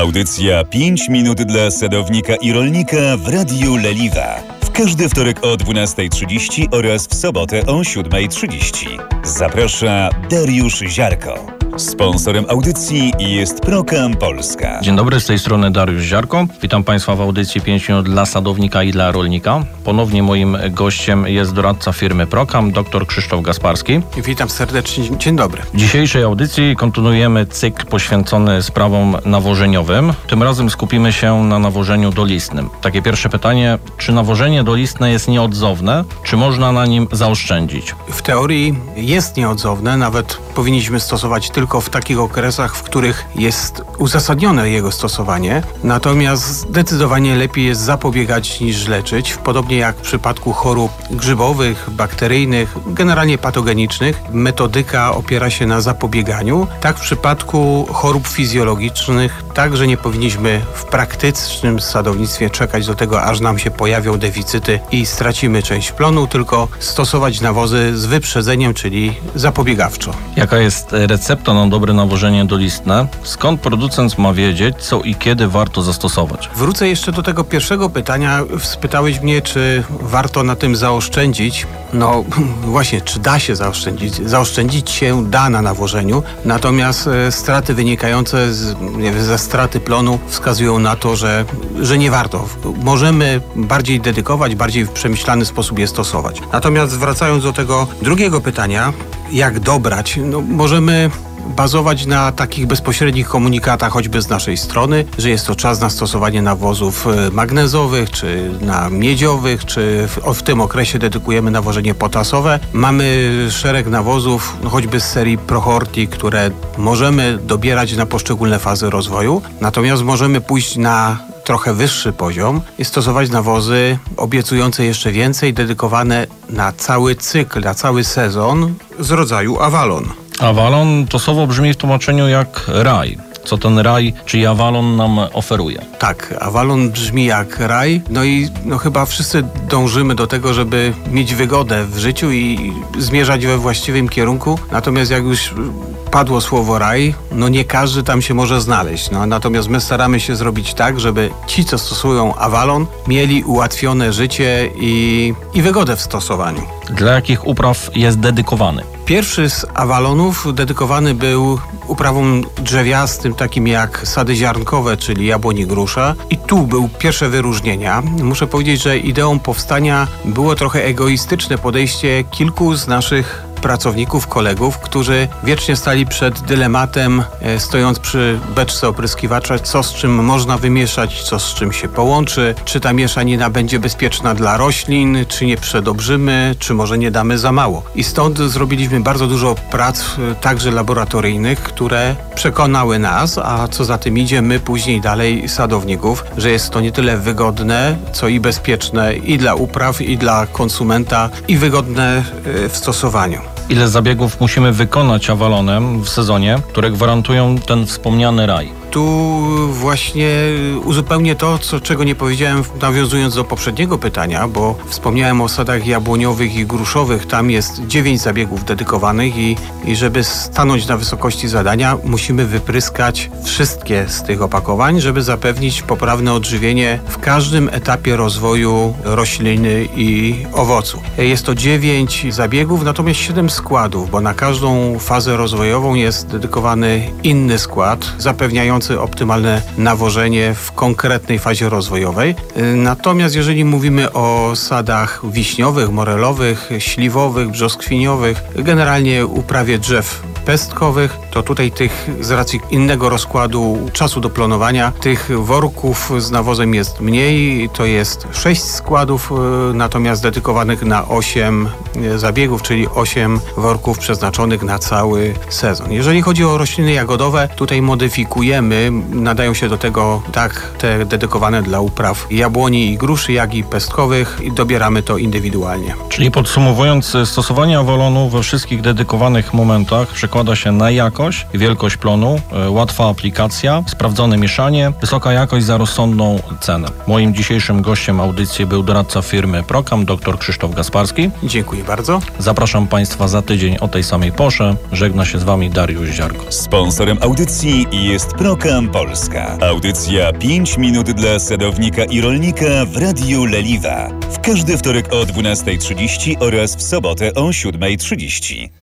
Audycja 5 minut dla sadownika i rolnika w Radiu Leliwa. W każdy wtorek o 12:30 oraz w sobotę o 7:30. Zaprasza Dariusz Ziarko. Sponsorem audycji jest Procam Polska. Dzień dobry, z tej strony Dariusz Ziarko. Witam Państwa w audycji 5 minut dla sadownika i dla rolnika. Ponownie moim gościem jest doradca firmy Procam, dr Krzysztof Gasparski. Witam serdecznie, dzień dobry. W dzisiejszej audycji kontynuujemy cykl poświęcony sprawom nawożeniowym. Tym razem skupimy się na nawożeniu dolistnym. Takie pierwsze pytanie, czy nawożenie dolistne jest nieodzowne, czy można na nim zaoszczędzić? W teorii jest nieodzowne, nawet powinniśmy stosować tylko w takich okresach, w których jest uzasadnione jego stosowanie. Natomiast zdecydowanie lepiej jest zapobiegać niż leczyć. Podobnie jak w przypadku chorób grzybowych, bakteryjnych, generalnie patogenicznych, metodyka opiera się na zapobieganiu. Tak w przypadku chorób fizjologicznych także nie powinniśmy w praktycznym sadownictwie czekać do tego, aż nam się pojawią deficyty i stracimy część plonu, tylko stosować nawozy z wyprzedzeniem, czyli zapobiegawczo. Jaka jest recepta na dobre nawożenie dolistne? Skąd producent ma wiedzieć, co i kiedy warto zastosować? Wrócę jeszcze do tego pierwszego pytania. Spytałeś mnie, czy warto na tym zaoszczędzić. No właśnie, czy da się zaoszczędzić? Zaoszczędzić się da na nawożeniu, natomiast straty wynikające ze straty plonu wskazują na to, że nie warto. Możemy bardziej dedykować, bardziej w przemyślany sposób je stosować. Natomiast wracając do tego drugiego pytania, jak dobrać? No, możemy bazować na takich bezpośrednich komunikatach, choćby z naszej strony, że jest to czas na stosowanie nawozów magnezowych, czy na miedziowych, czy w tym okresie dedykujemy nawożenie potasowe. Mamy szereg nawozów, choćby z serii Prohorti, które możemy dobierać na poszczególne fazy rozwoju, natomiast możemy pójść na trochę wyższy poziom i stosować nawozy obiecujące jeszcze więcej, dedykowane na cały cykl, na cały sezon z rodzaju Avalon. Avalon to słowo brzmi w tłumaczeniu jak raj. Co ten raj, czy Avalon nam oferuje? Tak, Avalon brzmi jak raj, no i chyba wszyscy dążymy do tego, żeby mieć wygodę w życiu i zmierzać we właściwym kierunku, natomiast jak już padło słowo raj, no nie każdy tam się może znaleźć, natomiast my staramy się zrobić tak, żeby ci, co stosują Avalon, mieli ułatwione życie i wygodę w stosowaniu. Dla jakich upraw jest dedykowany? Pierwszy z Avalonów dedykowany był uprawom drzewiastym, takim jak sady ziarnkowe, czyli jabłoni, grusza. I tu były pierwsze wyróżnienia. Muszę powiedzieć, że ideą powstania było trochę egoistyczne podejście kilku z naszych pracowników, kolegów, którzy wiecznie stali przed dylematem, stojąc przy beczce opryskiwacza, co z czym można wymieszać, co z czym się połączy, czy ta mieszanina będzie bezpieczna dla roślin, czy nie przedobrzymy, czy może nie damy za mało. I stąd zrobiliśmy bardzo dużo prac, także laboratoryjnych, które przekonały nas, a co za tym idzie, my później dalej sadowników, że jest to nie tyle wygodne, co i bezpieczne i dla upraw, i dla konsumenta, i wygodne w stosowaniu. Ile zabiegów musimy wykonać Avalonem w sezonie, które gwarantują ten wspomniany raj? Tu właśnie uzupełnię to, czego nie powiedziałem, nawiązując do poprzedniego pytania, bo wspomniałem o sadach jabłoniowych i gruszowych. Tam jest 9 zabiegów dedykowanych i żeby stanąć na wysokości zadania, musimy wypryskać wszystkie z tych opakowań, żeby zapewnić poprawne odżywienie w każdym etapie rozwoju rośliny i owocu. Jest to 9 zabiegów, natomiast 7 składów, bo na każdą fazę rozwojową jest dedykowany inny skład, zapewniający optymalne nawożenie w konkretnej fazie rozwojowej. Natomiast jeżeli mówimy o sadach wiśniowych, morelowych, śliwowych, brzoskwiniowych, generalnie uprawie drzew pestkowych, to tutaj tych z racji innego rozkładu czasu do plonowania tych worków z nawozem jest mniej, to jest 6 składów, natomiast dedykowanych na 8 zabiegów, czyli 8 worków przeznaczonych na cały sezon. Jeżeli chodzi o rośliny jagodowe, tutaj modyfikujemy, nadają się do tego tak te dedykowane dla upraw jabłoni i gruszy, jak i pestkowych i dobieramy to indywidualnie. Czyli podsumowując, stosowanie Avalonu we wszystkich dedykowanych momentach przekłada się na jakość i wielkość plonu, łatwa aplikacja, sprawdzone mieszanie, wysoka jakość za rozsądną cenę. Moim dzisiejszym gościem audycji był doradca firmy Procam, dr Krzysztof Gasparski. Dziękuję bardzo. Zapraszam Państwa za tydzień o tej samej porze. Żegna się z Wami Dariusz Ziarko. Sponsorem audycji jest Procam Polska. Audycja 5 minut dla sadownika i rolnika w Radiu Leliwa. W każdy wtorek o 12:30 oraz w sobotę o 7:30.